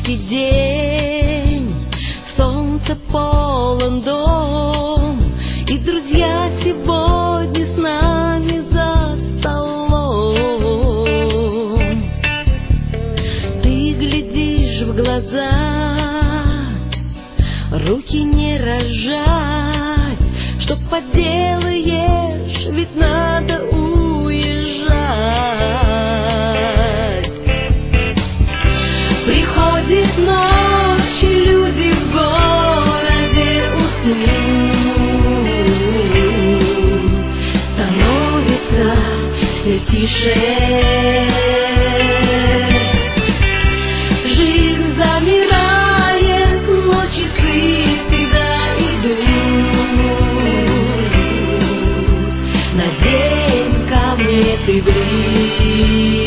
яркий день, солнце полон дом, и друзья сегодня с нами за столом. Ты глядишь в глаза, руки не разжать, что поделаешь, ведь надо уезжать. Приходит ночь, и люди в городе уснут, становится все тише. Жизнь замирает, но часы всегда идут. Надень ко мне ты ближе.